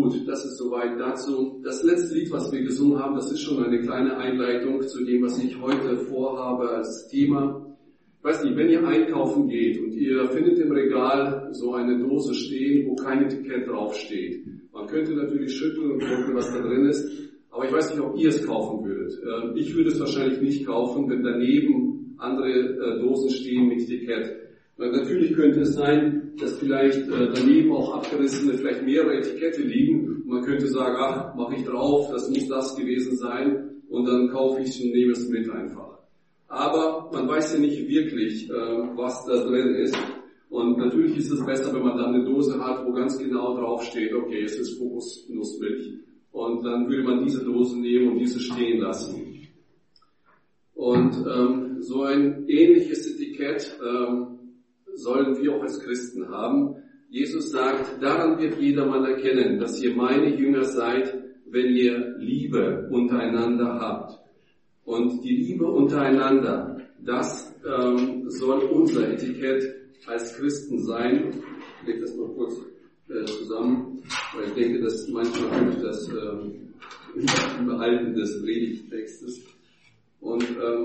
Gut, das ist soweit dazu. Das letzte Lied, was wir gesungen haben, das ist schon eine kleine Einleitung zu dem, was ich heute vorhabe als Thema. Ich weiß nicht, wenn ihr einkaufen geht und ihr findet im Regal so eine Dose stehen, wo kein Etikett draufsteht. Man könnte natürlich schütteln und gucken, was da drin ist, aber ich weiß nicht, ob ihr es kaufen würdet. Ich würde es wahrscheinlich nicht kaufen, wenn daneben andere Dosen stehen mit Etikett. Weil natürlich könnte es sein, dass vielleicht daneben auch abgerissene, vielleicht mehrere Etikette liegen. Und man könnte sagen, ach, mache ich drauf, das muss das gewesen sein und dann kaufe ich es und nehme es mit einfach. Aber man weiß ja nicht wirklich, was da drin ist. Und natürlich ist es besser, wenn man dann eine Dose hat, wo ganz genau draufsteht, okay, es ist Kokosnussmilch. Und dann würde man diese Dose nehmen und diese stehen lassen. Und so ein ähnliches Etikett sollen wir auch als Christen haben. Jesus sagt, daran wird jedermann erkennen, dass ihr meine Jünger seid, wenn ihr Liebe untereinander habt. Und die Liebe untereinander, das soll unser Etikett als Christen sein. Ich lege das mal kurz zusammen, weil ich denke, dass manchmal durch das Behalten des Predigttextes. Und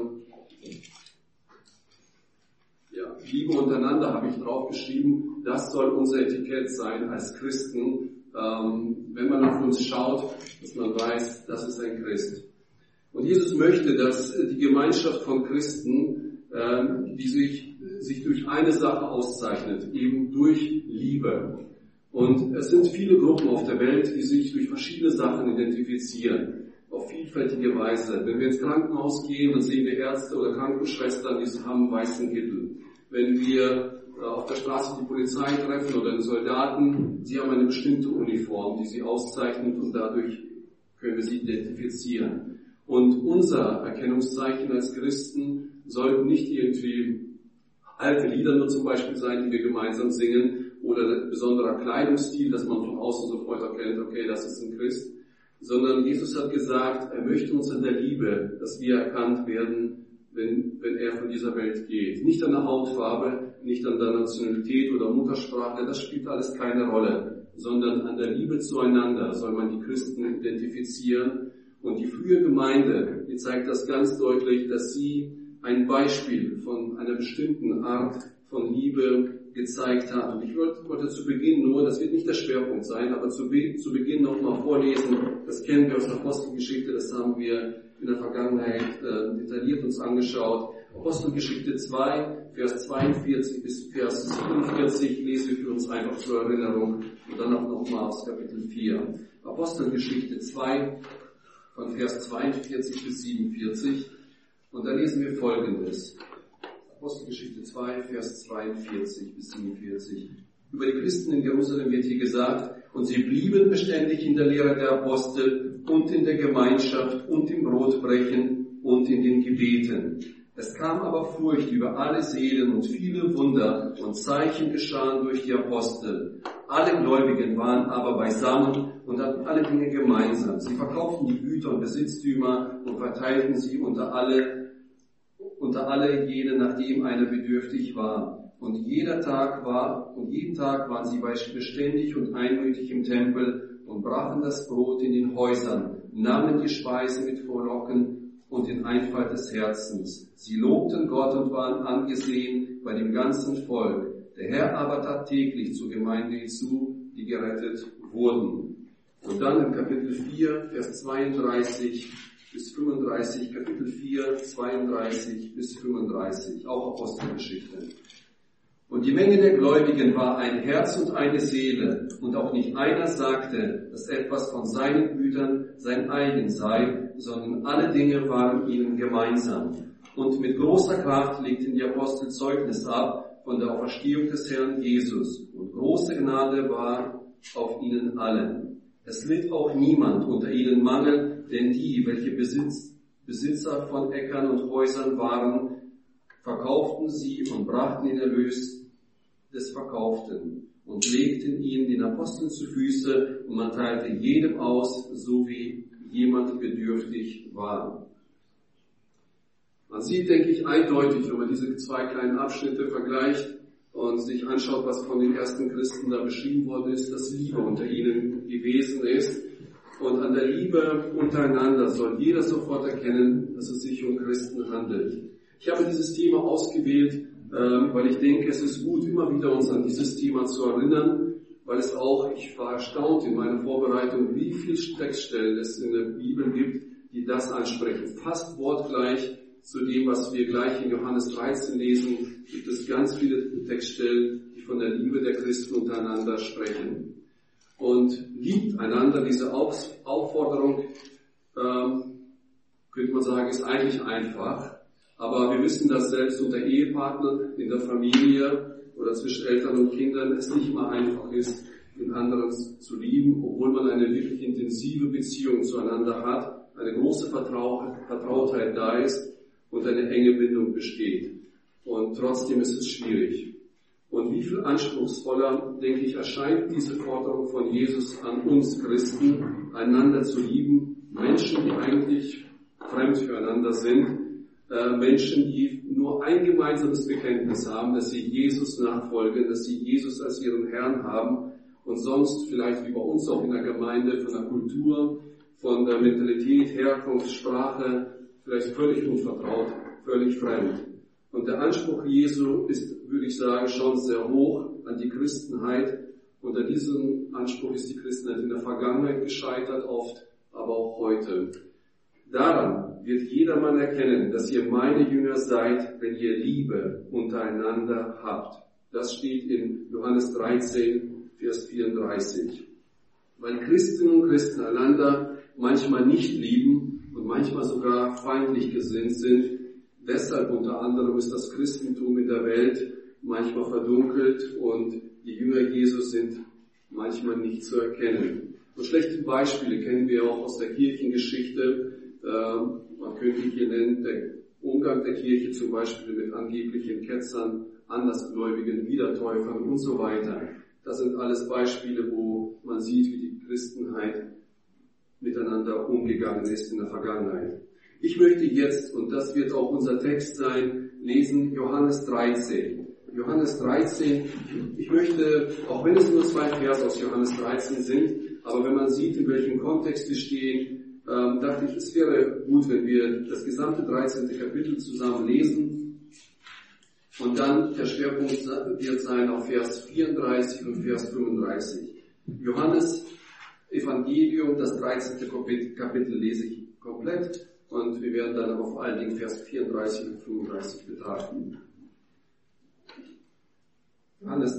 Liebe untereinander habe ich draufgeschrieben, das soll unser Etikett sein als Christen, wenn man auf uns schaut, dass man weiß, das ist ein Christ. Und Jesus möchte, dass die Gemeinschaft von Christen, die sich durch eine Sache auszeichnet, eben durch Liebe. Und es sind viele Gruppen auf der Welt, die sich durch verschiedene Sachen identifizieren, auf vielfältige Weise. Wenn wir ins Krankenhaus gehen, dann sehen wir Ärzte oder Krankenschwestern, die haben einen weißen Kittel. Wenn wir auf der Straße die Polizei treffen oder den Soldaten, sie haben eine bestimmte Uniform, die sie auszeichnet und dadurch können wir sie identifizieren. Und unser Erkennungszeichen als Christen sollten nicht irgendwie alte Lieder nur zum Beispiel sein, die wir gemeinsam singen, oder ein besonderer Kleidungsstil, dass man von außen sofort erkennt, okay, das ist ein Christ, sondern Jesus hat gesagt, er möchte uns in der Liebe, dass wir erkannt werden, wenn er von dieser Welt geht. Nicht an der Hautfarbe, nicht an der Nationalität oder Muttersprache, das spielt alles keine Rolle, sondern an der Liebe zueinander soll man die Christen identifizieren. Und die frühe Gemeinde, die zeigt das ganz deutlich, dass sie ein Beispiel von einer bestimmten Art von Liebe gezeigt hat. Und ich wollte zu Beginn nur, das wird nicht der Schwerpunkt sein, aber zu Beginn nochmal vorlesen, das kennen wir aus der Apostelgeschichte, das haben wir in der Vergangenheit detailliert uns angeschaut. Apostelgeschichte 2, Vers 42 bis Vers 47 lesen wir für uns einfach zur Erinnerung und dann auch nochmal aus Kapitel 4. Apostelgeschichte 2, von Vers 42 bis 47 und da lesen wir Folgendes. Apostelgeschichte 2, Vers 42 bis 47. Über die Christen in Jerusalem wird hier gesagt, und sie blieben beständig in der Lehre der Apostel und in der Gemeinschaft und im Brotbrechen und in den Gebeten. Es kam aber Furcht über alle Seelen und viele Wunder und Zeichen geschahen durch die Apostel. Alle Gläubigen waren aber beisammen und hatten alle Dinge gemeinsam. Sie verkauften die Güter und Besitztümer und verteilten sie unter alle jene, nachdem einer bedürftig war. Und jeden Tag waren sie beständig und einmütig im Tempel und brachen das Brot in den Häusern, nahmen die Speise mit Frohlocken und in Einfalt des Herzens. Sie lobten Gott und waren angesehen bei dem ganzen Volk. Der Herr aber tat täglich zur Gemeinde hinzu, die gerettet wurden. Und dann im Kapitel 4, Vers 32 bis 35, Kapitel 4, 32 bis 35, auch Apostelgeschichte. Und die Menge der Gläubigen war ein Herz und eine Seele, und auch nicht einer sagte, dass etwas von seinen Gütern sein eigen sei, sondern alle Dinge waren ihnen gemeinsam. Und mit großer Kraft legten die Apostel Zeugnis ab von der Auferstehung des Herrn Jesus, und große Gnade war auf ihnen allen. Es litt auch niemand unter ihnen Mangel, denn die, welche Besitzer von Äckern und Häusern waren, verkauften sie und brachten den Erlös des Verkauften und legten ihn den Aposteln zu Füße, und man teilte jedem aus, so wie jemand bedürftig war. Man sieht, denke ich, eindeutig, wenn man diese zwei kleinen Abschnitte vergleicht und sich anschaut, was von den ersten Christen da beschrieben worden ist, dass Liebe unter ihnen gewesen ist. an der Liebe untereinander soll jeder sofort erkennen, dass es sich um Christen handelt. Ich habe dieses Thema ausgewählt, weil ich denke, es ist gut, immer wieder uns an dieses Thema zu erinnern, weil es auch, ich war erstaunt in meiner Vorbereitung, wie viele Textstellen es in der Bibel gibt, die das ansprechen. Fast wortgleich zu dem, was wir gleich in Johannes 13 lesen, gibt es ganz viele Textstellen, die von der Liebe der Christen untereinander sprechen. Und liebt einander, diese Aufforderung, könnte man sagen, ist eigentlich einfach. Aber wir wissen, dass selbst unter Ehepartnern, in der Familie oder zwischen Eltern und Kindern es nicht mal einfach ist, den anderen zu lieben, obwohl man eine wirklich intensive Beziehung zueinander hat, eine große Vertrautheit da ist und eine enge Bindung besteht. Und trotzdem ist es schwierig. Und wie viel anspruchsvoller, denke ich, erscheint diese Forderung von Jesus an uns Christen, einander zu lieben, Menschen, die eigentlich fremd füreinander sind, Menschen, die nur ein gemeinsames Bekenntnis haben, dass sie Jesus nachfolgen, dass sie Jesus als ihren Herrn haben und sonst vielleicht wie bei uns auch in der Gemeinde von der Kultur, von der Mentalität, Herkunft, Sprache vielleicht völlig unvertraut, völlig fremd. Und der Anspruch Jesu ist, würde ich sagen, schon sehr hoch an die Christenheit. Unter diesem Anspruch ist die Christenheit in der Vergangenheit gescheitert, oft, aber auch heute. Daran wird jedermann erkennen, dass ihr meine Jünger seid, wenn ihr Liebe untereinander habt. Das steht in Johannes 13, Vers 34. Weil Christinnen und Christen einander manchmal nicht lieben und manchmal sogar feindlich gesinnt sind, deshalb unter anderem ist das Christentum in der Welt manchmal verdunkelt und die Jünger Jesus sind manchmal nicht zu erkennen. Und schlechte Beispiele kennen wir auch aus der Kirchengeschichte. Man könnte hier nennen, der Umgang der Kirche zum Beispiel mit angeblichen Ketzern, Andersgläubigen, Wiedertäufern und so weiter. Das sind alles Beispiele, wo man sieht, wie die Christenheit miteinander umgegangen ist in der Vergangenheit. Ich möchte jetzt, und das wird auch unser Text sein, lesen Johannes 13. Johannes 13, ich möchte, auch wenn es nur 2 Verse aus Johannes 13 sind, aber wenn man sieht, in welchem Kontext wir stehen, dachte ich, es wäre gut, wenn wir das gesamte 13. Kapitel zusammen lesen und dann der Schwerpunkt wird sein auf Vers 34 und Vers 35. Johannes Evangelium, das 13. Kapitel lese ich komplett und wir werden dann auf allen Dingen Vers 34 und 35 betrachten. Johannes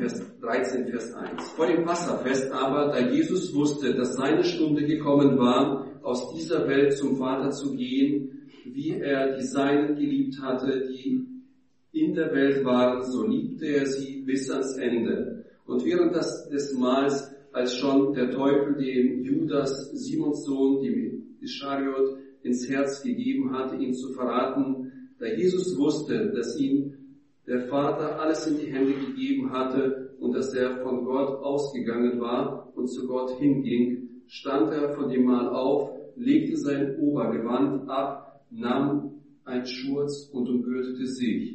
13, Vers 1. Vor dem Passafest aber, da Jesus wusste, dass seine Stunde gekommen war, aus dieser Welt zum Vater zu gehen, wie er die Seinen geliebt hatte, die in der Welt waren, so liebte er sie bis ans Ende. Und während des Mahls, als schon der Teufel dem Judas, Simons Sohn, dem Ischariot, ins Herz gegeben hatte, ihn zu verraten, da Jesus wusste, dass ihm der Vater alles in die Hände gegeben hatte und dass er von Gott ausgegangen war und zu Gott hinging, stand er von dem Mahl auf, legte sein Obergewand ab, nahm einen Schurz und umgürtete sich.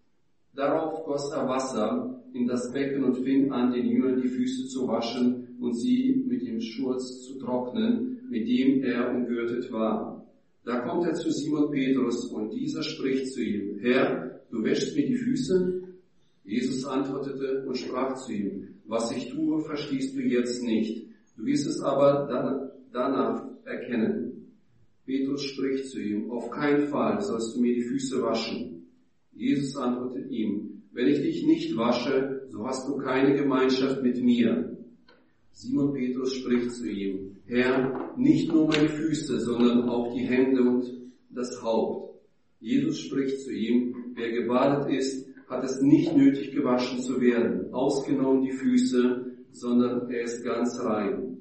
Darauf goss er Wasser in das Becken und fing an, den Jüngern die Füße zu waschen und sie mit dem Schurz zu trocknen, mit dem er umgürtet war. Da kommt er zu Simon Petrus und dieser spricht zu ihm, Herr, du wäschst mir die Füße? Jesus antwortete und sprach zu ihm, was ich tue, verstehst du jetzt nicht. Du wirst es aber danach erkennen. Petrus spricht zu ihm, auf keinen Fall sollst du mir die Füße waschen. Jesus antwortet ihm, wenn ich dich nicht wasche, so hast du keine Gemeinschaft mit mir. Simon Petrus spricht zu ihm, Herr, nicht nur meine Füße, sondern auch die Hände und das Haupt. Jesus spricht zu ihm, wer gebadet ist, hat es nicht nötig, gewaschen zu werden, ausgenommen die Füße, sondern er ist ganz rein.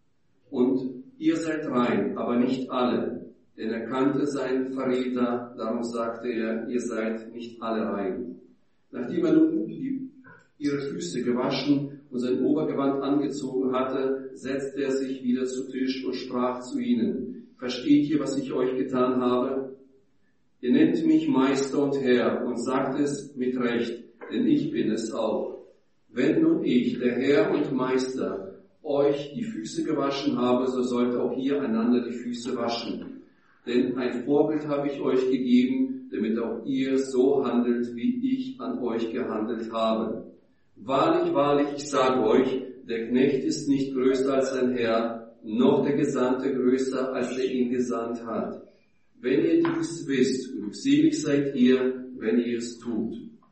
Und ihr seid rein, aber nicht alle, denn er kannte seinen Verräter, darum sagte er, ihr seid nicht alle rein. Nachdem er nun ihre Füße gewaschen und sein Obergewand angezogen hatte, setzte er sich wieder zu Tisch und sprach zu ihnen, versteht ihr, was ich euch getan habe? Ihr nennt mich Meister und Herr und sagt es mit Recht, denn ich bin es auch. Wenn nun ich, der Herr und Meister, euch die Füße gewaschen habe, so sollt auch ihr einander die Füße waschen. Denn ein Vorbild habe ich euch gegeben, damit auch ihr so handelt, wie ich an euch gehandelt habe. Wahrlich, wahrlich, ich sage euch, der Knecht ist nicht größer als sein Herr, noch der Gesandte größer, als der ihn gesandt hat. Wenn ihr dies wisst, glückselig seid ihr, wenn ihr es tut.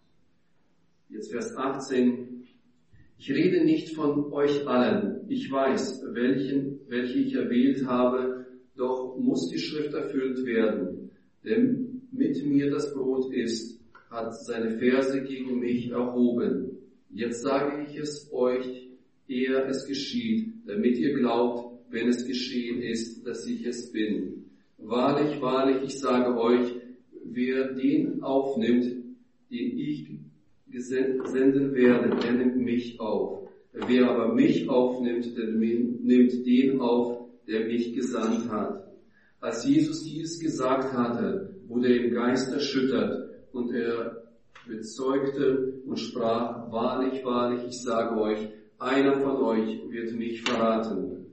Jetzt Vers 18. Ich rede nicht von euch allen. Ich weiß, welche ich erwählt habe, doch muss die Schrift erfüllt werden. Der mit mir das Brot isst, hat seine Ferse gegen mich erhoben. Jetzt sage ich es euch, ehe es geschieht, damit ihr glaubt, wenn es geschehen ist, dass ich es bin. Wahrlich, wahrlich, ich sage euch, wer den aufnimmt, den ich senden werde, der nimmt mich auf. Wer aber mich aufnimmt, der nimmt den auf, der mich gesandt hat. Als Jesus dies gesagt hatte, wurde er im Geist erschüttert und er bezeugte und sprach, wahrlich, wahrlich, ich sage euch, einer von euch wird mich verraten.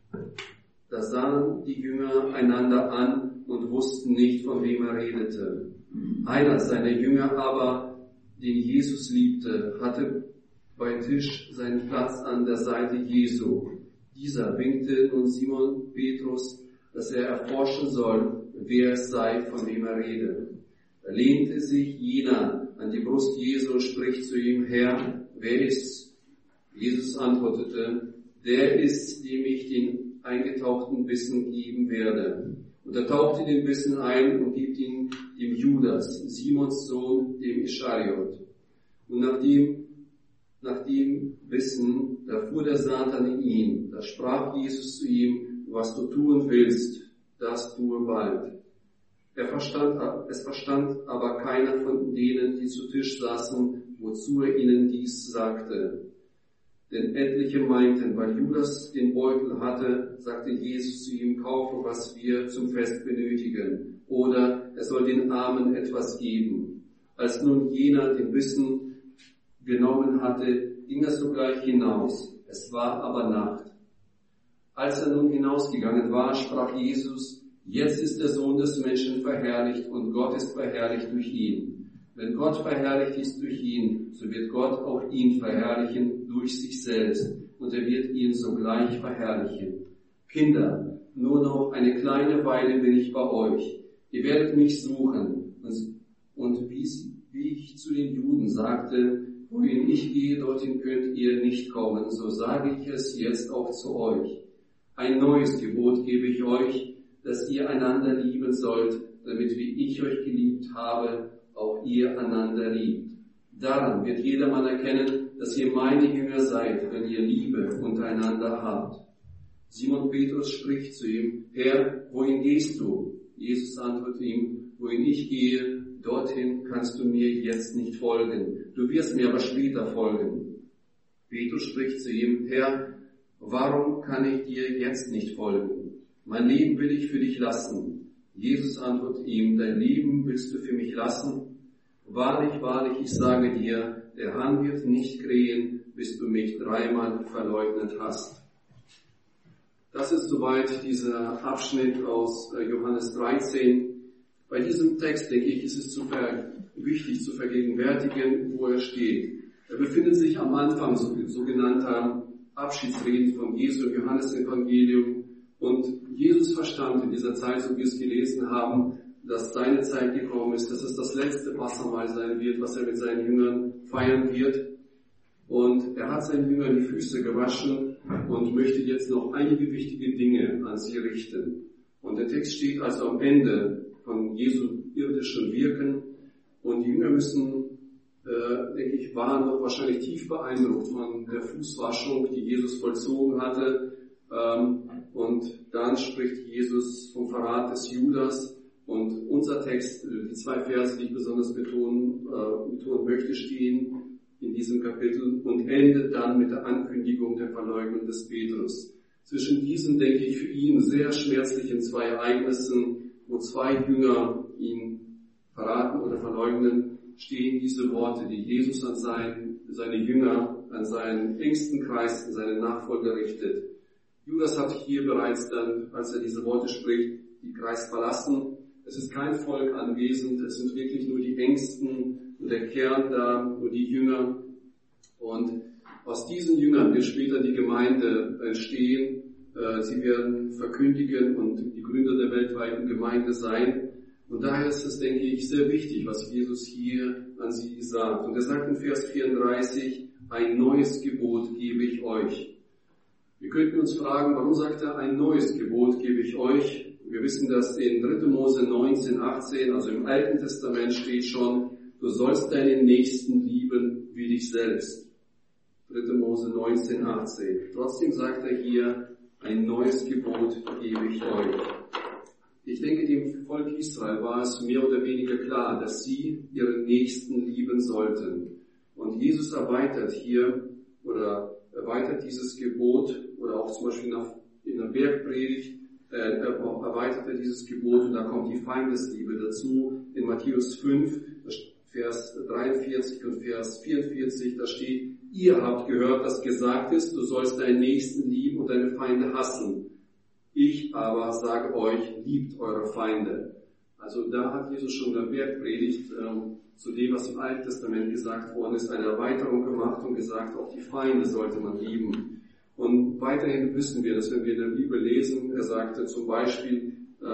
Da sahen die Jünger einander an und wussten nicht, von wem er redete. Einer seiner Jünger aber, den Jesus liebte, hatte bei Tisch seinen Platz an der Seite Jesu. Dieser winkte nun Simon Petrus, dass er erforschen soll, wer es sei, von wem er rede. Da lehnte sich jener an die Brust Jesu und spricht zu ihm, Herr, wer ist's? Jesus antwortete, der ist, dem ich den eingetauchten Bissen geben werde. Und er tauchte den Bissen ein und gibt ihn dem Judas, Simons Sohn, dem Ischariot. Und nach dem Bissen, da fuhr der Satan in ihn. Da sprach Jesus zu ihm, was du tun willst, das tue bald. Es verstand aber keiner von denen, die zu Tisch saßen, wozu er ihnen dies sagte. Denn etliche meinten, weil Judas den Beutel hatte, sagte Jesus zu ihm, kaufe, was wir zum Fest benötigen. Oder er soll den Armen etwas geben. Als nun jener den Bissen genommen hatte, ging er sogleich hinaus. Es war aber Nacht. Als er nun hinausgegangen war, sprach Jesus, jetzt ist der Sohn des Menschen verherrlicht und Gott ist verherrlicht durch ihn. Wenn Gott verherrlicht ist durch ihn, so wird Gott auch ihn verherrlichen durch sich selbst und er wird ihn sogleich verherrlichen. Kinder, nur noch eine kleine Weile bin ich bei euch. Ihr werdet mich suchen. Und wie ich zu den Juden sagte, wohin ich gehe, dorthin könnt ihr nicht kommen, so sage ich es jetzt auch zu euch. Ein neues Gebot gebe ich euch, dass ihr einander lieben sollt, damit wie ich euch geliebt habe, auch ihr einander liebt. Daran wird jedermann erkennen, dass ihr meine Jünger seid, wenn ihr Liebe untereinander habt. Simon Petrus spricht zu ihm, Herr, wohin gehst du? Jesus antwortet ihm, wohin ich gehe, dorthin kannst du mir jetzt nicht folgen. Du wirst mir aber später folgen. Petrus spricht zu ihm, Herr, warum kann ich dir jetzt nicht folgen? Mein Leben will ich für dich lassen. Jesus antwortet ihm, dein Leben willst du für mich lassen? Wahrlich, wahrlich, ich sage dir, der Hahn wird nicht krähen, bis du mich 3-mal verleugnet hast. Das ist soweit dieser Abschnitt aus Johannes 13. Bei diesem Text, denke ich, ist es wichtig zu vergegenwärtigen, wo er steht. Er befindet sich am Anfang sogenannter Abschiedsreden von Jesu im Johannesevangelium. Und Jesus verstand in dieser Zeit, so wie wir es gelesen haben, dass seine Zeit gekommen ist, dass es das letzte Wassermahl sein wird, was er mit seinen Jüngern feiern wird. Und er hat seinen Jüngern die Füße gewaschen und möchte jetzt noch einige wichtige Dinge an sie richten. Und der Text steht also am Ende von Jesu irdischem Wirken. Und die Jünger müssen, denke ich, waren noch wahrscheinlich tief beeindruckt von der Fußwaschung, die Jesus vollzogen hatte. Und dann spricht Jesus vom Verrat des Judas. Und unser Text, die 2 Verse, die ich besonders betonen möchte, stehen in diesem Kapitel und endet dann mit der Ankündigung der Verleugnung des Petrus. Zwischen diesen, denke ich, für ihn sehr schmerzlichen 2 Ereignissen, wo 2 Jünger ihn verraten oder verleugnen, stehen diese Worte, die Jesus an seine Jünger an seinen engsten Kreis, an seine Nachfolger richtet. Judas hat hier bereits dann, als er diese Worte spricht, die Kreis verlassen. Es ist kein Volk anwesend, es sind wirklich nur die Engsten und der Kern da, nur die Jünger. Und aus diesen Jüngern wird später die Gemeinde entstehen. Sie werden verkündigen und die Gründer der weltweiten Gemeinde sein. Und daher ist es, denke ich, sehr wichtig, was Jesus hier an sie sagt. Und er sagt in Vers 34, ein neues Gebot gebe ich euch. Wir könnten uns fragen, warum sagt er, ein neues Gebot gebe ich euch? Wir wissen, dass in 3. Mose 19, 18, also im Alten Testament steht schon, du sollst deinen Nächsten lieben wie dich selbst. 3. Mose 19, 18. Trotzdem sagt er hier, ein neues Gebot gebe ich euch. Ich denke, dem Volk Israel war es mehr oder weniger klar, dass sie ihren Nächsten lieben sollten. Und Jesus erweitert hier oder erweitert dieses Gebot oder auch zum Beispiel in der Bergpredigt erweitert er dieses Gebot und da kommt die Feindesliebe dazu. In Matthäus 5, Vers 43 und Vers 44, da steht, ihr habt gehört, dass gesagt ist, du sollst deinen Nächsten lieben und deine Feinde hassen. Ich aber sage euch, liebt eure Feinde. Also da hat Jesus schon in der Bergpredigt zu dem, was im Alten Testament gesagt worden ist, eine Erweiterung gemacht und gesagt, auch die Feinde sollte man lieben. Und weiterhin wissen wir, dass wenn wir in der Bibel lesen, er sagte zum Beispiel,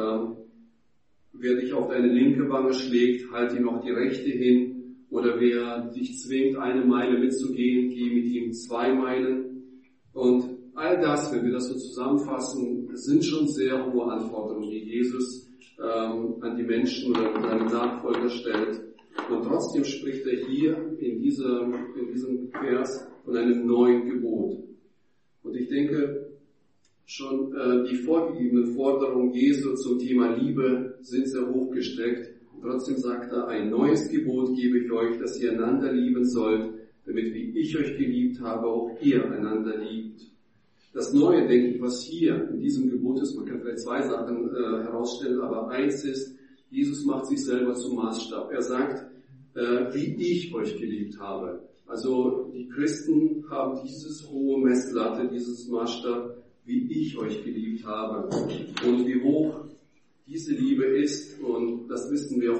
wer dich auf deine linke Wange schlägt, halt ihm noch die rechte hin. Oder wer dich zwingt, 1 Meile mitzugehen, geh mit ihm 2 Meilen. Und all das, wenn wir das so zusammenfassen, sind schon sehr hohe Anforderungen, die Jesus an die Menschen oder an seine Nachfolger stellt. Und trotzdem spricht er hier in diesem Vers von einem neuen Gebot. Und ich denke, schon die vorgegebenen Forderungen Jesu zum Thema Liebe sind sehr hoch gesteckt. Und trotzdem sagt er, ein neues Gebot gebe ich euch, dass ihr einander lieben sollt, damit wie ich euch geliebt habe, auch ihr einander liebt. Das Neue, denke ich, was hier in diesem Gebot ist, man kann vielleicht 2 Sachen herausstellen, aber eins ist, Jesus macht sich selber zum Maßstab. Er sagt, wie ich euch geliebt habe. Also die Christen haben dieses hohe Messlatte, dieses Maßstab, wie ich euch geliebt habe. Und wie hoch diese Liebe ist, und das wissen wir,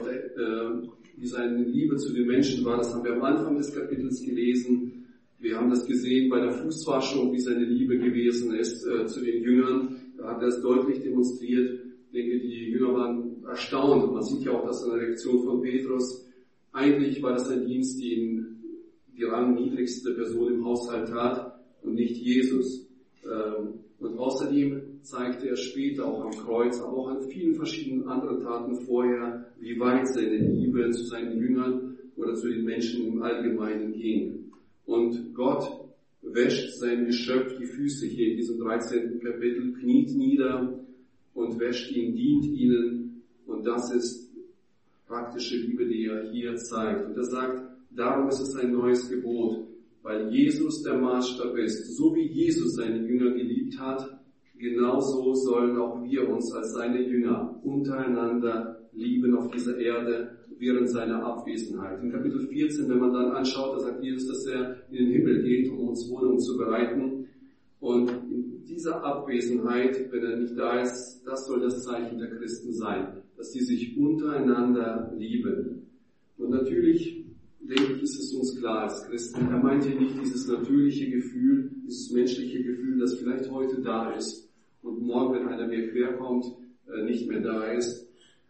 wie seine Liebe zu den Menschen war, das haben wir am Anfang des Kapitels gelesen. Wir haben das gesehen bei der Fußwaschung, wie seine Liebe gewesen ist zu den Jüngern. Da hat er es deutlich demonstriert. Ich denke, die Jünger waren erstaunt. Und man sieht ja auch, dass in der Reaktion von Petrus, eigentlich war das ein Dienst, den die rangniedrigste Person im Haushalt tat und nicht Jesus. Und außerdem zeigte er später auch am Kreuz, aber auch an vielen verschiedenen anderen Taten vorher, wie weit seine Liebe zu seinen Jüngern oder zu den Menschen im Allgemeinen ging. Und Gott wäscht sein Geschöpf die Füße hier in diesem 13. Kapitel, kniet nieder und wäscht ihn, dient ihnen. Und das ist praktische Liebe, die er hier zeigt. Und er sagt, darum ist es ein neues Gebot, weil Jesus der Maßstab ist. So wie Jesus seine Jünger geliebt hat, genauso sollen auch wir uns als seine Jünger untereinander lieben auf dieser Erde während seiner Abwesenheit. In Kapitel 14, wenn man dann anschaut, da sagt Jesus, dass er in den Himmel geht, um uns Wohnung zu bereiten. Und in dieser Abwesenheit, wenn er nicht da ist, das soll das Zeichen der Christen sein, dass sie sich untereinander lieben. Und natürlich, denke ich, ist es uns klar als Christen, er meint hier nicht dieses natürliche Gefühl, dieses menschliche Gefühl, das vielleicht heute da ist und morgen, wenn einer mir querkommt, nicht mehr da ist.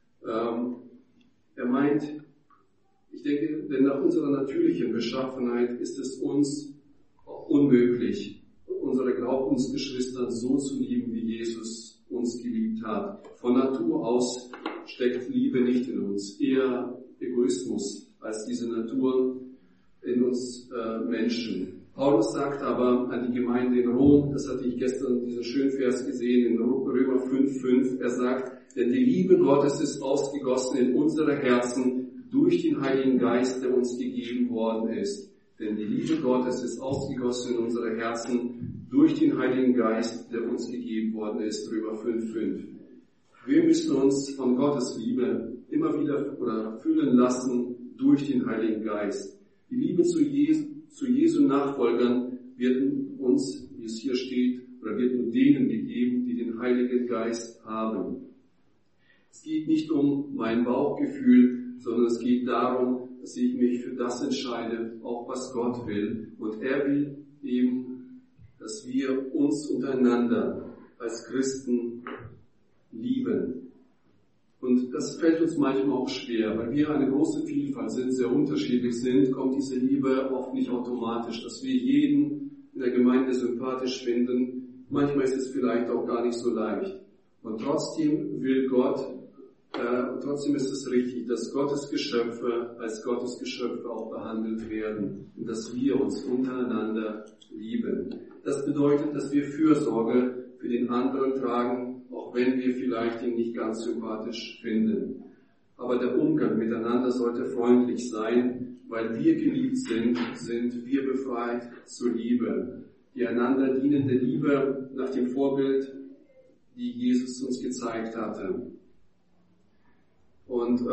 Er meint, ich denke, denn nach unserer natürlichen Beschaffenheit ist es uns unmöglich, unsere Glaubensgeschwister so zu lieben, wie Jesus uns geliebt hat. Von Natur aus steckt Liebe nicht in uns, eher Egoismus als diese Natur in uns Menschen. Paulus sagt aber an die Gemeinde in Rom, das hatte ich gestern diesen schönen Vers gesehen in Römer 5,5, er sagt, denn die Liebe Gottes ist ausgegossen in unsere Herzen durch den Heiligen Geist, der uns gegeben worden ist. Denn die Liebe Gottes ist ausgegossen in unsere Herzen durch den Heiligen Geist, der uns gegeben worden ist. Römer 5,5. Wir müssen uns von Gottes Liebe immer wieder füllen lassen durch den Heiligen Geist. Die Liebe zu zu Jesu Nachfolgern wird uns, wie es hier steht, oder wird nur denen gegeben, die den Heiligen Geist haben. Es geht nicht um mein Bauchgefühl, sondern es geht darum, dass ich mich für das entscheide, auch was Gott will. Und er will eben, dass wir uns untereinander als Christen lieben. Und das fällt uns manchmal auch schwer, weil wir eine große Vielfalt sind, sehr unterschiedlich sind, kommt diese Liebe oft nicht automatisch, dass wir jeden in der Gemeinde sympathisch finden. Manchmal ist es vielleicht auch gar nicht so leicht. Und trotzdem will Gott, trotzdem ist es richtig, dass Gottes Geschöpfe als Gottes Geschöpfe auch behandelt werden und dass wir uns untereinander lieben. Das bedeutet, dass wir Fürsorge für den anderen tragen, auch wenn wir vielleicht ihn nicht ganz sympathisch finden. Aber der Umgang miteinander sollte freundlich sein, weil wir geliebt sind, sind wir befreit zur Liebe. Die einander dienende Liebe nach dem Vorbild, die Jesus uns gezeigt hatte. Und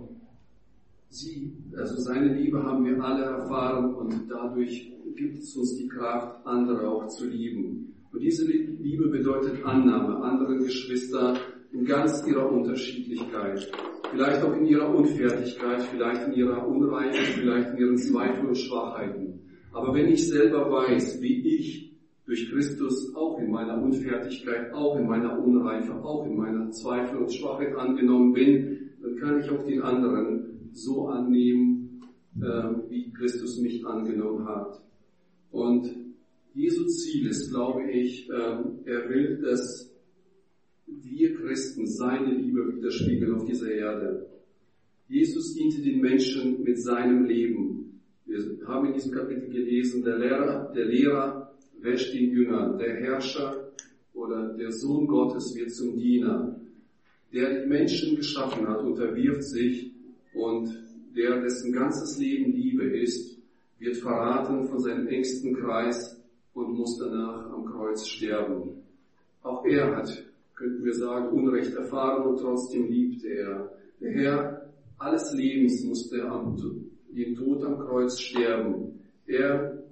seine Liebe haben wir alle erfahren und dadurch gibt es uns die Kraft, andere auch zu lieben. Und diese Liebe bedeutet Annahme, anderen Geschwister in ganz ihrer Unterschiedlichkeit. Vielleicht auch in ihrer Unfertigkeit, vielleicht in ihrer Unreife, vielleicht in ihren Zweifeln und Schwachheiten. Aber wenn ich selber weiß, wie ich durch Christus auch in meiner Unfertigkeit, auch in meiner Unreife, auch in meiner Zweifel und Schwachheit angenommen bin, dann kann ich auch den anderen so annehmen, wie Christus mich angenommen hat. Und Jesu Ziel ist, glaube ich, er will, dass wir Christen seine Liebe widerspiegeln auf dieser Erde. Jesus diente den Menschen mit seinem Leben. Wir haben in diesem Kapitel gelesen, der Lehrer wäscht den Jünger, der Herrscher oder der Sohn Gottes wird zum Diener. Der die Menschen geschaffen hat, unterwirft sich und der, dessen ganzes Leben Liebe ist, wird verraten von seinem engsten Kreis und muss danach am Kreuz sterben. Auch er hat, könnten wir sagen, Unrecht erfahren und trotzdem liebte er. Der Herr alles Lebens musste den Tod am Kreuz sterben. Er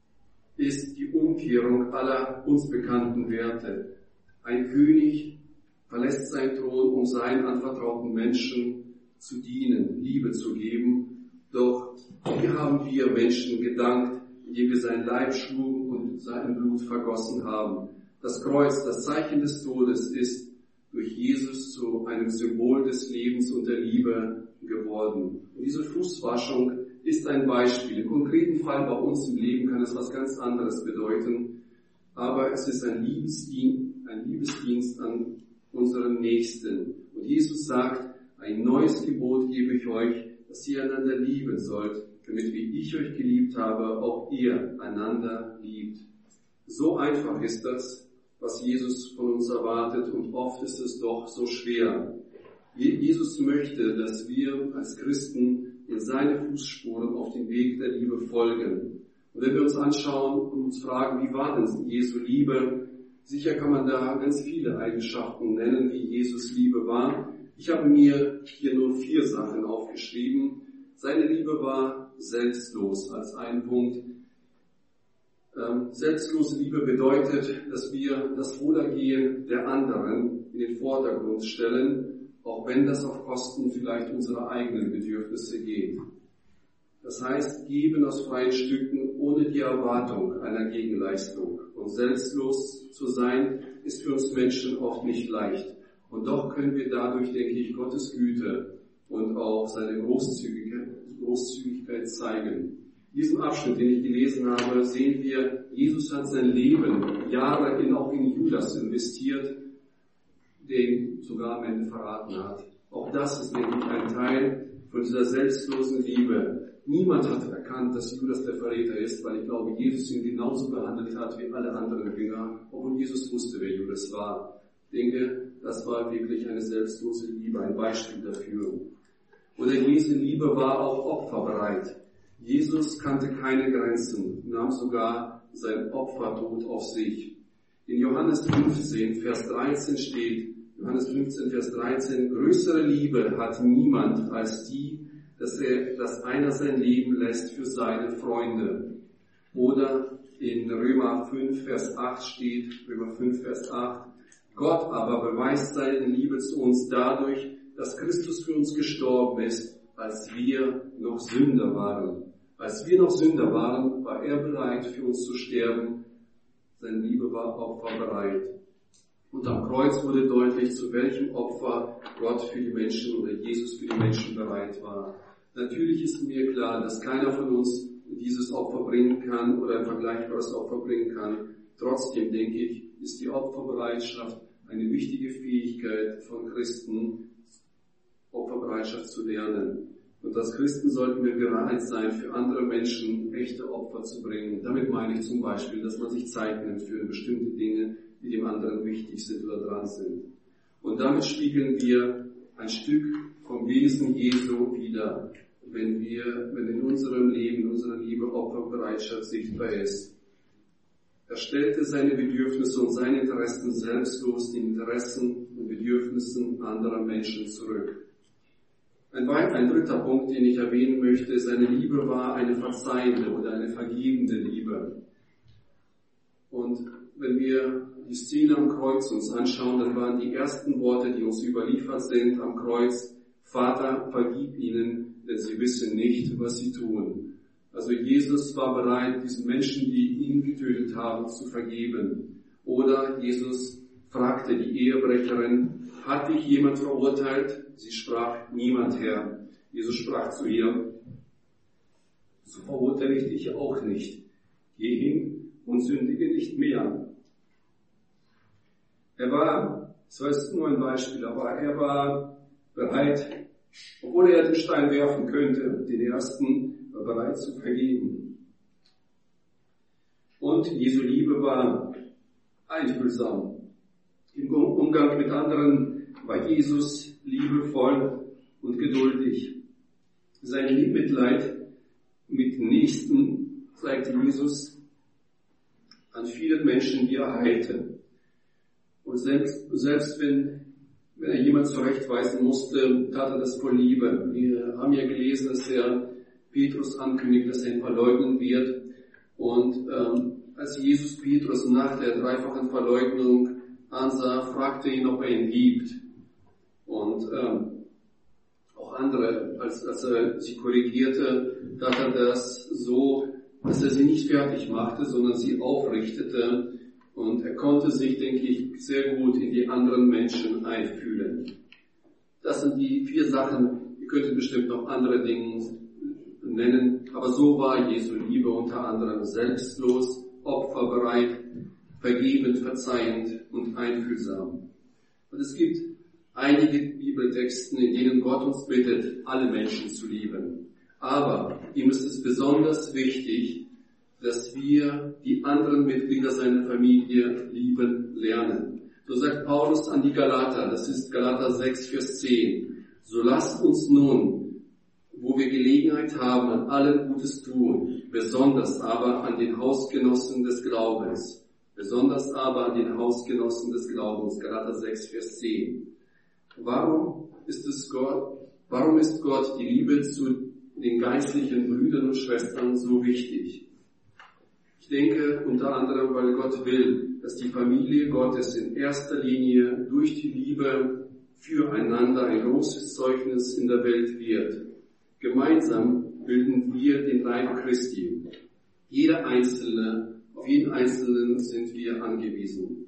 ist die Umkehrung aller uns bekannten Werte. Ein König verlässt seinen Thron, um seinen anvertrauten Menschen zu dienen, Liebe zu geben. Doch wie haben wir Menschen gedankt, indem wir sein Leib schlugen und sein Blut vergossen haben? Das Kreuz, das Zeichen des Todes, ist durch Jesus zu einem Symbol des Lebens und der Liebe geworden. Und diese Fußwaschung ist ein Beispiel. Im konkreten Fall bei uns im Leben kann es was ganz anderes bedeuten, aber es ist ein Liebesdienst an unseren Nächsten. Und Jesus sagt, ein neues Gebot gebe ich euch, dass ihr einander lieben sollt, damit wie ich euch geliebt habe, auch ihr einander liebt. So einfach ist das, was Jesus von uns erwartet, und oft ist es doch so schwer. Jesus möchte, dass wir als Christen in seine Fußspuren auf den Weg der Liebe folgen. Und wenn wir uns anschauen und uns fragen, wie war denn Jesu Liebe? Sicher kann man da ganz viele Eigenschaften nennen, wie Jesus Liebe war. Ich habe mir hier nur 4 Sachen aufgeschrieben. Seine Liebe war selbstlos als ein Punkt. Selbstlose Liebe bedeutet, dass wir das Wohlergehen der anderen in den Vordergrund stellen, auch wenn das auf Kosten vielleicht unserer eigenen Bedürfnisse geht. Das heißt, geben aus freien Stücken ohne die Erwartung einer Gegenleistung. Und selbstlos zu sein, ist für uns Menschen oft nicht leicht. Und doch können wir dadurch, denke ich, Gottes Güte und auch seine Großzügigkeit zeigen. In diesem Abschnitt, den ich gelesen habe, sehen wir, Jesus hat sein Leben Jahre auch in Judas investiert, den sogar am Ende verraten hat. Auch das ist, denke ich, ein Teil von dieser selbstlosen Liebe. Niemand hat erkannt, dass Judas der Verräter ist, weil ich glaube, Jesus ihn genauso behandelt hat wie alle anderen Jünger, obwohl Jesus wusste, wer Judas war. Ich denke, das war wirklich eine selbstlose Liebe, ein Beispiel dafür. Oder Jesu Liebe war auch opferbereit. Jesus kannte keine Grenzen, nahm sogar sein Opfertod auf sich. In Johannes 15, Vers 13 steht, Johannes 15, Vers 13, größere Liebe hat niemand als die, dass einer sein Leben lässt für seine Freunde. Oder in Römer 5, Vers 8 steht, Römer 5, Vers 8, Gott aber beweist seine Liebe zu uns dadurch, dass Christus für uns gestorben ist, als wir noch Sünder waren. Als wir noch Sünder waren, war er bereit, für uns zu sterben. Seine Liebe war opferbereit. Und am Kreuz wurde deutlich, zu welchem Opfer Gott für die Menschen oder Jesus für die Menschen bereit war. Natürlich ist mir klar, dass keiner von uns dieses Opfer bringen kann oder ein vergleichbares Opfer bringen kann. Trotzdem denke ich, ist die Opferbereitschaft eine wichtige Fähigkeit von Christen, Opferbereitschaft zu lernen. Und als Christen sollten wir bereit sein, für andere Menschen echte Opfer zu bringen. Damit meine ich zum Beispiel, dass man sich Zeit nimmt für bestimmte Dinge, die dem anderen wichtig sind oder dran sind. Und damit spiegeln wir ein Stück vom Wesen Jesu wider, wenn in unserem Leben, in unserer Liebe Opferbereitschaft sichtbar ist. Er stellte seine Bedürfnisse und seine Interessen selbstlos den Interessen und Bedürfnissen anderer Menschen zurück. Ein dritter Punkt, den ich erwähnen möchte, seine Liebe war eine verzeihende oder eine vergebende Liebe. Und wenn wir die Szene am Kreuz uns anschauen, dann waren die ersten Worte, die uns überliefert sind am Kreuz, Vater, vergib ihnen, denn sie wissen nicht, was sie tun. Also Jesus war bereit, diesen Menschen, die ihn getötet haben, zu vergeben. Oder Jesus fragte die Ehebrecherin, hat dich jemand verurteilt? Sie sprach, niemand, Herr. Jesus sprach zu ihr, so verurteile ich dich auch nicht. Geh hin und sündige nicht mehr. Das war jetzt nur ein Beispiel, aber er war bereit, obwohl er den Stein werfen könnte, den ersten, war bereit zu vergeben. Und Jesu Liebe war einfühlsam. Im Umgang mit anderen war Jesus liebevoll und geduldig. Sein Mitleid mit dem Nächsten zeigte Jesus an vielen Menschen, die er heilte. Und selbst wenn er jemand zurechtweisen musste, tat er das voll Liebe. Wir haben ja gelesen, dass er Petrus ankündigt, dass er ihn verleugnen wird. Und als Jesus Petrus nach der dreifachen Verleugnung ansah, fragte ihn, ob er ihn liebt. Und auch andere, als er sie korrigierte, tat er das so, dass er sie nicht fertig machte, sondern sie aufrichtete. Und er konnte sich, denke ich, sehr gut in die anderen Menschen einfühlen. Das sind die 4 Sachen. Ihr könntet bestimmt noch andere Dinge nennen, aber so war Jesu Liebe unter anderem selbstlos, opferbereit, vergebend, verzeihend und einfühlsam. Und es gibt einige Bibeltexte, in denen Gott uns bittet, alle Menschen zu lieben. Aber ihm ist es besonders wichtig, dass wir die anderen Mitglieder seiner Familie lieben lernen. So sagt Paulus an die Galater, das ist Galater 6, Vers 10. So lasst uns nun, wo wir Gelegenheit haben, an allem Gutes tun, besonders aber an den Hausgenossen des Glaubens. Besonders aber an den Hausgenossen des Glaubens, Galater 6, Vers 10. Warum ist Gott die Liebe zu den geistlichen Brüdern und Schwestern so wichtig? Ich denke unter anderem, weil Gott will, dass die Familie Gottes in erster Linie durch die Liebe füreinander ein großes Zeugnis in der Welt wird. Gemeinsam bilden wir den Leib Christi. Auf jeden Einzelnen sind wir angewiesen.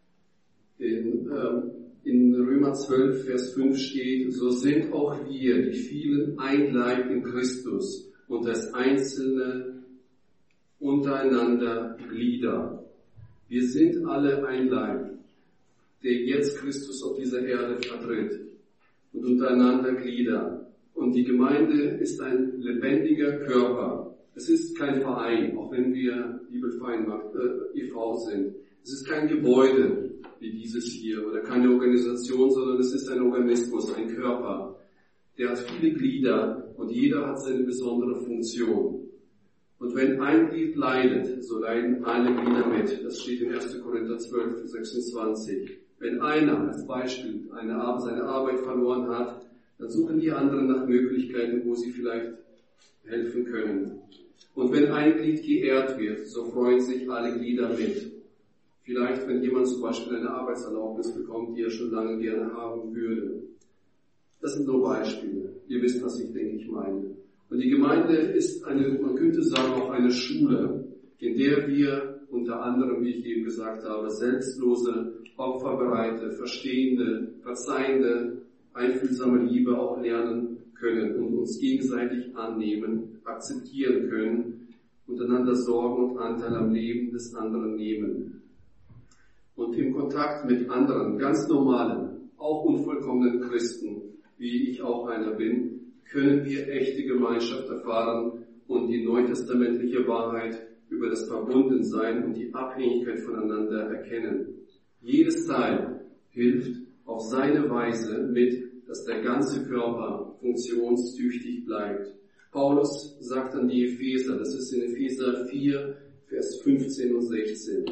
In Römer 12, Vers 5 steht, so sind auch wir, die vielen, ein Leib in Christus und das Einzelne untereinander Glieder. Wir sind alle ein Leib, der jetzt Christus auf dieser Erde vertritt und untereinander Glieder. Und die Gemeinde ist ein lebendiger Körper. Es ist kein Verein, auch wenn wir Bibelverein e.V. sind. Es ist kein Gebäude wie dieses hier oder keine Organisation, sondern es ist ein Organismus, ein Körper. Der hat viele Glieder und jeder hat seine besondere Funktion. Und wenn ein Glied leidet, so leiden alle Glieder mit. Das steht in 1. Korinther 12, 26. Wenn einer als Beispiel seine Arbeit verloren hat, dann suchen die anderen nach Möglichkeiten, wo sie vielleicht helfen können. Und wenn ein Glied geehrt wird, so freuen sich alle Glieder mit. Vielleicht, wenn jemand zum Beispiel eine Arbeitserlaubnis bekommt, die er schon lange gerne haben würde. Das sind nur Beispiele. Ihr wisst, was ich, denke ich, meine. Und die Gemeinde ist man könnte sagen, auch eine Schule, in der wir unter anderem, wie ich eben gesagt habe, selbstlose, opferbereite, verstehende, verzeihende, einfühlsame Liebe auch lernen können und uns gegenseitig annehmen, akzeptieren können, untereinander Sorgen und Anteil am Leben des anderen nehmen. Und im Kontakt mit anderen, ganz normalen, auch unvollkommenen Christen, wie ich auch einer bin, können wir echte Gemeinschaft erfahren und die neutestamentliche Wahrheit über das Verbundensein und die Abhängigkeit voneinander erkennen. Jedes Teil hilft auf seine Weise mit, dass der ganze Körper funktionstüchtig bleibt. Paulus sagt an die Epheser, das ist in Epheser 4, Vers 15 und 16,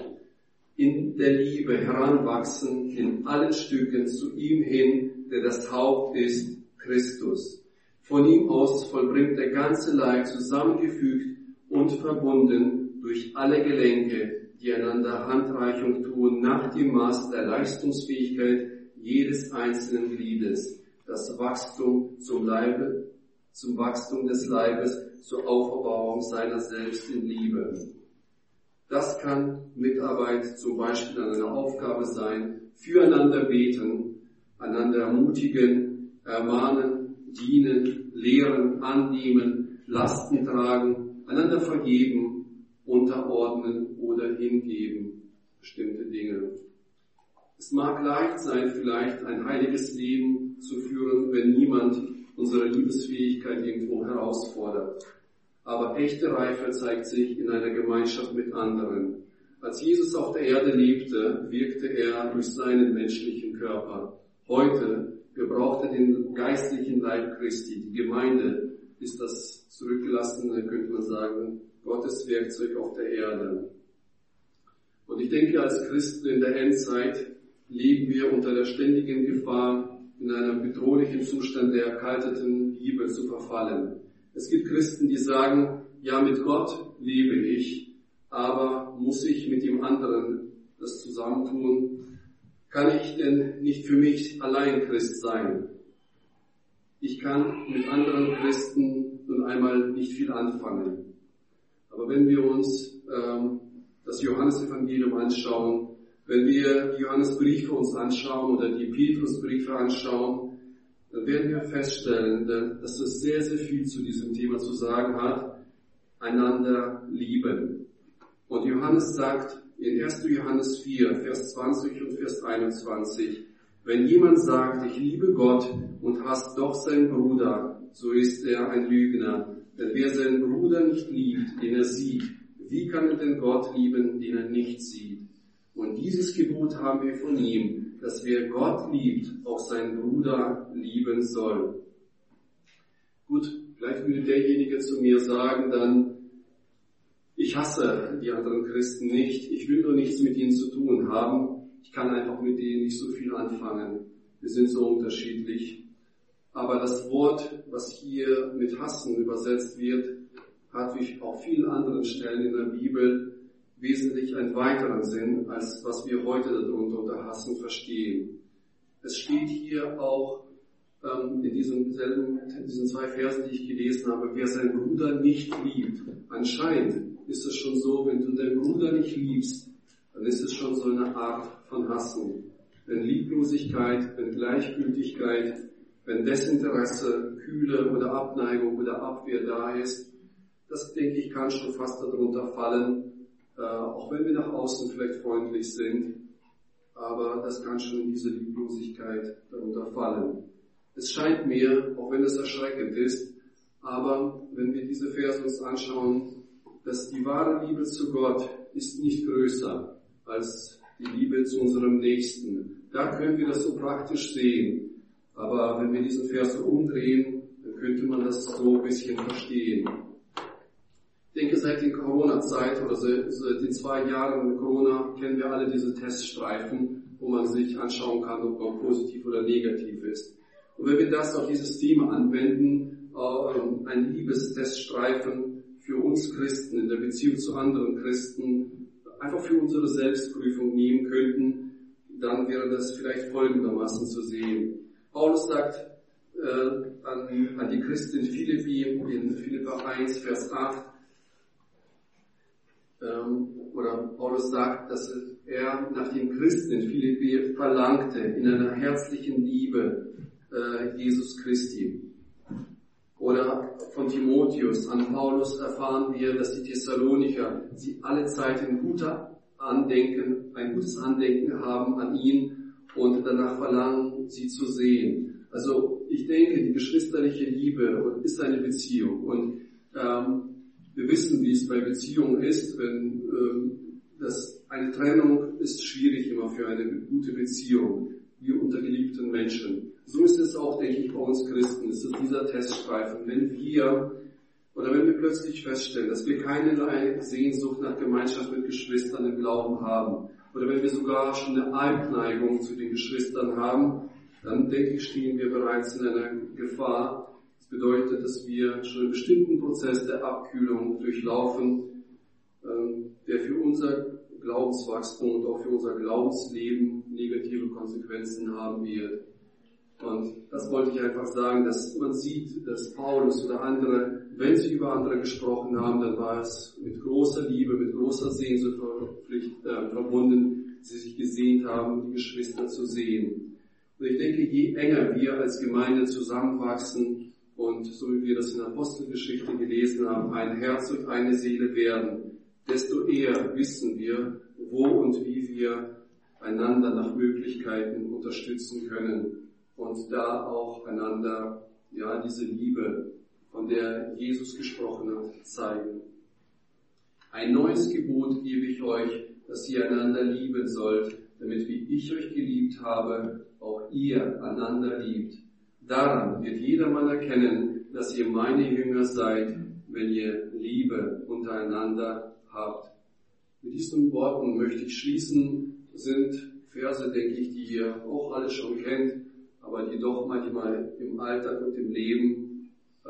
in der Liebe heranwachsen in allen Stücken zu ihm hin, der das Haupt ist, Christus. Von ihm aus vollbringt der ganze Leib zusammengefügt und verbunden durch alle Gelenke, die einander Handreichung tun, nach dem Maß der Leistungsfähigkeit jedes einzelnen Gliedes, das Wachstum zum Wachstum des Leibes, zur Auferbauung seiner selbst in Liebe. Das kann Mitarbeit zum Beispiel an einer Aufgabe sein, füreinander beten, einander ermutigen, ermahnen, dienen, lehren, annehmen, Lasten tragen, einander vergeben, unterordnen oder hingeben, bestimmte Dinge. Es mag leicht sein, vielleicht ein heiliges Leben zu führen, wenn niemand unsere Liebesfähigkeit irgendwo herausfordert. Aber echte Reife zeigt sich in einer Gemeinschaft mit anderen. Als Jesus auf der Erde lebte, wirkte er durch seinen menschlichen Körper. Heute gebraucht er den geistlichen Leib Christi. Die Gemeinde ist das zurückgelassene, könnte man sagen, Gottes Werkzeug auf der Erde. Und ich denke, als Christen in der Endzeit leben wir unter der ständigen Gefahr, in einem bedrohlichen Zustand der erkalteten Liebe zu verfallen. Es gibt Christen, die sagen, ja, mit Gott lebe ich, aber muss ich mit dem anderen das zusammentun? Kann ich denn nicht für mich allein Christ sein? Ich kann mit anderen Christen nun einmal nicht viel anfangen. Aber wenn wir uns das Johannesevangelium anschauen, wenn wir die Johannesbriefe uns anschauen oder die Petrusbriefe anschauen, dann werden wir feststellen, dass es sehr, sehr viel zu diesem Thema zu sagen hat, einander lieben. Und Johannes sagt in 1. Johannes 4, Vers 20 und Vers 21, wenn jemand sagt, ich liebe Gott und hasst doch seinen Bruder, so ist er ein Lügner. Denn wer seinen Bruder nicht liebt, den er sieht, wie kann er denn Gott lieben, den er nicht sieht? Und dieses Gebot haben wir von ihm, dass wer Gott liebt, auch seinen Bruder lieben soll. Gut, vielleicht würde derjenige zu mir sagen dann, ich hasse die anderen Christen nicht, ich will nur nichts mit ihnen zu tun haben, ich kann einfach mit denen nicht so viel anfangen, wir sind so unterschiedlich. Aber das Wort, was hier mit hassen übersetzt wird, hat wie auf vielen anderen Stellen in der Bibel wesentlich einen weiteren Sinn, als was wir heute darunter unter Hassen verstehen. Es steht hier auch in diesen zwei Versen, die ich gelesen habe, wer seinen Bruder nicht liebt. Anscheinend ist es schon so, wenn du deinen Bruder nicht liebst, dann ist es schon so eine Art von Hassen. Wenn Lieblosigkeit, wenn Gleichgültigkeit, wenn Desinteresse, Kühle oder Abneigung oder Abwehr da ist, das, denke ich, kann schon fast darunter fallen, auch wenn wir nach außen vielleicht freundlich sind, aber das kann schon in diese Lieblosigkeit darunter fallen. Es scheint mir, auch wenn es erschreckend ist, aber wenn wir diese Verse uns anschauen, dass die wahre Liebe zu Gott ist nicht größer als die Liebe zu unserem Nächsten. Da können wir das so praktisch sehen. Aber wenn wir diesen Vers so umdrehen, dann könnte man das so ein bisschen verstehen. Ich denke, seit der Corona-Zeit oder seit den 2 Jahren Corona kennen wir alle diese Teststreifen, wo man sich anschauen kann, ob man positiv oder negativ ist. Und wenn wir das auf dieses Thema anwenden, ein Liebesteststreifen für uns Christen in der Beziehung zu anderen Christen einfach für unsere Selbstprüfung nehmen könnten, dann wäre das vielleicht folgendermaßen zu sehen. Paulus sagt an die Christen in Philippi, in Philipper 1, Vers 8, oder Paulus sagt, dass er nach den Christen in Philippi verlangte, in einer herzlichen Liebe Jesus Christi. Oder von Timotheus an Paulus erfahren wir, dass die Thessalonicher sie alle Zeit ein gutes Andenken haben an ihn und danach verlangen, sie zu sehen. Also ich denke, die geschwisterliche Liebe ist eine Beziehung und wir wissen, wie es bei Beziehungen ist, wenn eine Trennung ist schwierig immer für eine gute Beziehung, wie unter geliebten Menschen. So ist es auch, denke ich, bei uns Christen. Es ist dieser Teststreifen. Wenn wir plötzlich feststellen, dass wir keinerlei Sehnsucht nach Gemeinschaft mit Geschwistern im Glauben haben, oder wenn wir sogar schon eine Abneigung zu den Geschwistern haben, dann denke ich, stehen wir bereits in einer Gefahr. Das bedeutet, dass wir schon einen bestimmten Prozess der Abkühlung durchlaufen, der für unser Glaubenswachstum und auch für unser Glaubensleben negative Konsequenzen haben wird. Und das wollte ich einfach sagen, dass man sieht, dass Paulus oder andere, wenn sie über andere gesprochen haben, dann war es mit großer Liebe, mit großer Sehnsucht verbunden, sie sich gesehnt haben, die Geschwister zu sehen. Und ich denke, je enger wir als Gemeinde zusammenwachsen und so wie wir das in der Apostelgeschichte gelesen haben, ein Herz und eine Seele werden, desto eher wissen wir, wo und wie wir einander nach Möglichkeiten unterstützen können. Und da auch einander, diese Liebe, von der Jesus gesprochen hat, zeigen. Ein neues Gebot gebe ich euch, dass ihr einander lieben sollt, damit wie ich euch geliebt habe, auch ihr einander liebt. Daran wird jedermann erkennen, dass ihr meine Jünger seid, wenn ihr Liebe untereinander habt. Mit diesen Worten möchte ich schließen. Das sind Verse, denke ich, die ihr auch alle schon kennt, aber die doch manchmal im Alltag und im Leben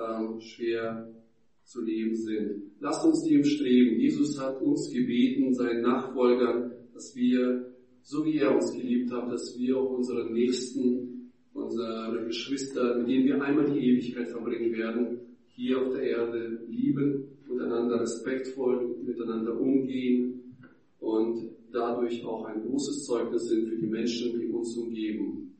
schwer zu leben sind. Lasst uns dem streben. Jesus hat uns gebeten, seinen Nachfolgern, dass wir, so wie er uns geliebt hat, dass wir auch unsere Nächsten, unsere Geschwister, mit denen wir einmal die Ewigkeit verbringen werden, hier auf der Erde lieben, miteinander respektvoll miteinander umgehen und dadurch auch ein großes Zeugnis sind für die Menschen, die uns umgeben.